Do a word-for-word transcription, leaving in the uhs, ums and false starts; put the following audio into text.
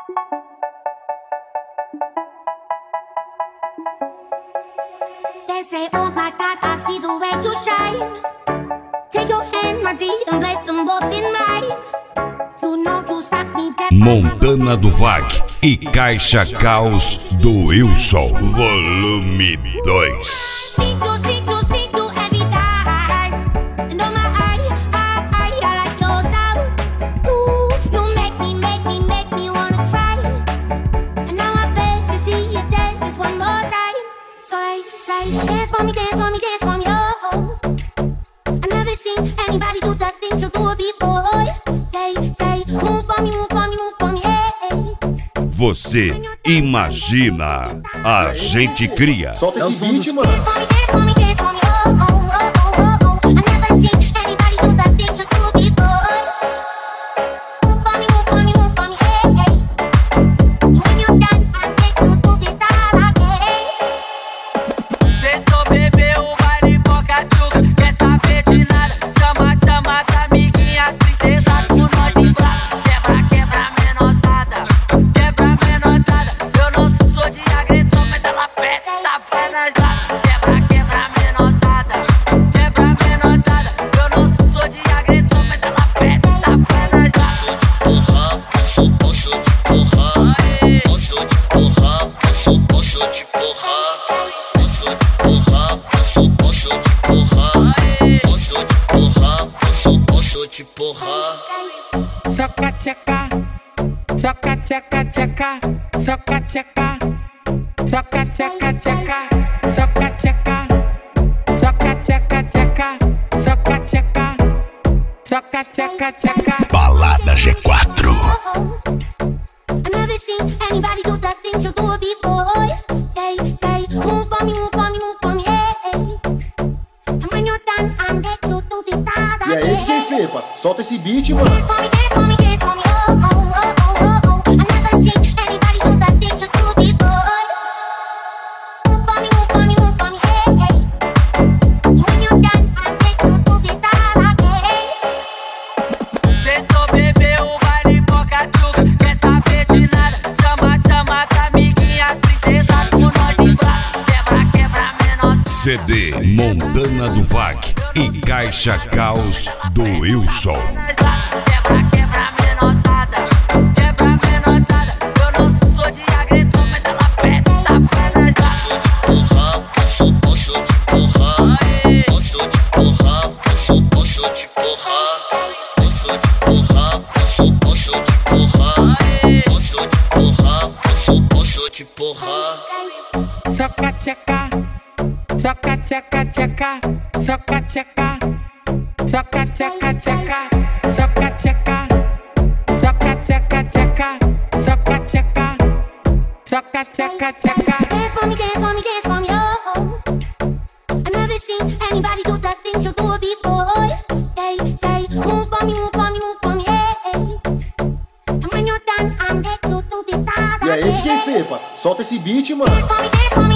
They say, oh my God, I see the way you shine. Take your hand, my dear, and place them both in mine. You know you stop me dead. Montana do Vag e Caixa Caos do Wilson, volume dois. Dance for me, dance for me, dance for me, oh, oh. I never seen anybody do the things you do before. They say, move for me, move for me, move for me, hey, hey. Você imagina, a gente cria. Solta esse beat, mano. Dance for me, dance for me, dance for me, oh, oh, oh, oh, oh, oh. I never seen anybody do the things you do before. Move for me, move for me, move for me, hey, hey. When you're done, I take you to the top, hey. Sextou, bebeu, o baile boca-tchuca. Quer saber de nada? Chama, chama essa amiguinha, princesa com nós em braço. Quebra, quebra, menosada. Quebra, menosada. Eu não sou de agressão, mas ela pede, tá nas laços. Quebra, quebra, menosada. Quebra, menosada. Eu não sou de agressão, mas ela pede, tá nas laços. Posso, posso de porra. Posso de porra, posso, posso de porra. Posso de porra, posso, posso de porra. Posso de porra, posso, posso de porra. Soca, tcheca. Soca, tcheca, tcheca. Soca, tcheca. Soca, tcheca, tcheca. Soca, tcheca. Soca, tcheca, tcheca. Soca, tcheca. Soca, tcheca, tcheca. Balada G quatro. I never seen anybody do the things you do before. They say, move for me, move for me, move for me, hey, hey. And when you're done, I'm back to to be tired. E aí, D J Fepas, solta esse beat, mano. Dance for me, dance for me, dance for me, oh, oh, oh, oh, oh, oh. I never seen anybody do the things you do before. Move for me, move for me, move for me, hey, hey. And when you're done, I'm back to to be tired, hey. Sextou, bebeu, o baile boca-tchuca. Quer saber de nada? Chama, chama essa amiguinha, princesa com nós em braço. Quebra, quebra, menosada. C D Montana do Vag e Caixa Caos do Wilson. Quebra, quebra, menosada. Quebra, menosada. Eu não sou de agressão, mas ela pede, tá nas laços. Posso, posso de porra. Posso de porra, posso, posso de porra. Posso de porra, posso, posso de porra. Posso de porra, posso, posso de porra. Soca, tcheca. Soca, tcheca, tcheca. Soca, tcheca. Soca, tcheca, tcheca. Soca, tcheca. Soca, tcheca, tcheca. Soca, tcheca. Soca, tcheca, tcheca. Dance for me, dance for me, dance for me, oh, oh. I never seen anybody do the things you do before. They say, move for me, move for me, move for me, hey, hey. And when you're done, I'm back to to be tired. E aí, D J Fepas, solta esse beat, mano. Dance for me, dance for me.